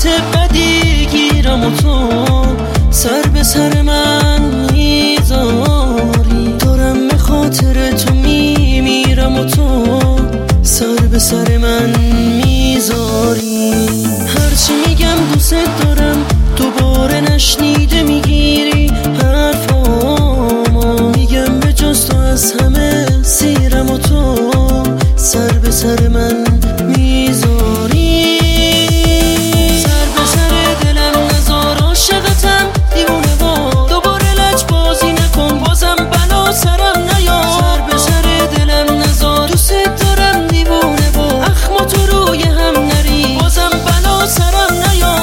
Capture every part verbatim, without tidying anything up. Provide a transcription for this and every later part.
بدی گیرم و تو سر به سر من میذاری. دارم به خاطر تو میمیرم و تو سر به سر من میذاری. هرچی میگم دوست دارم دوباره نشنیده میگیری حرفامو. میگم به جز تو از همه سیرم و تو سر به سر من میذاری. سر به سر دلم نزار عاشقتم دیوونه با دوباره لج بازی نکن بازم بلا سرم نیا. سر به سر دلم نزار دوست دارم دیوونه با اخم تو روی هم نری بازم بلا سرم نیا.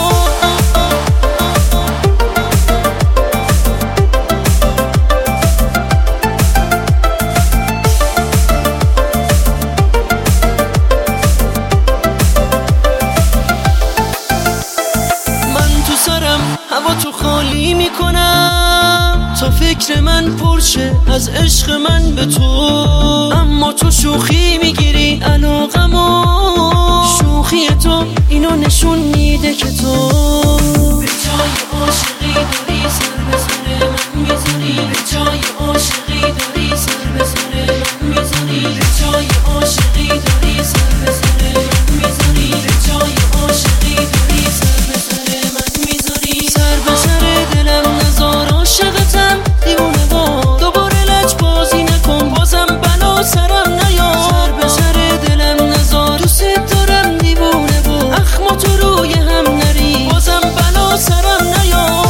هوا تو خالی میکنم تا فکر من پرشه از عشق من به تو. اما تو شوخی میگیری علاقمو. شوخی تو اینو نشون میده که تو به جای عاشقی داری سر به سر من میذاری. به جای عاشقی داری سر به سر من میذاری. به جای عاشقی داری سر به سر من میذاری. به جای عاشقی داری سر به سر من میذاری. سر به سر دلم نزار عاشقتم دیوونه با دوباره لج بازی نکن بازم بلا سرم نیا. سر به سر دلم نزار دوست دارم دیوونه با اخم تو روی هم نری بازم بلا سرم نیا.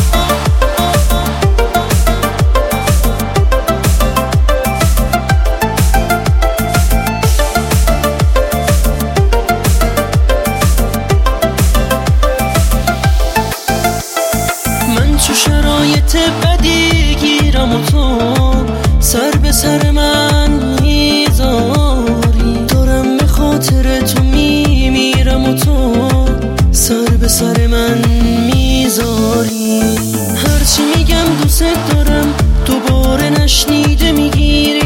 تو شرایط بدی گیرم و تو سر به سر من میذاری. دارم به خاطر تو میمیرم و تو سر به سر من میذاری. هرچی میگم دوست دارم دوباره نشنیده میگیری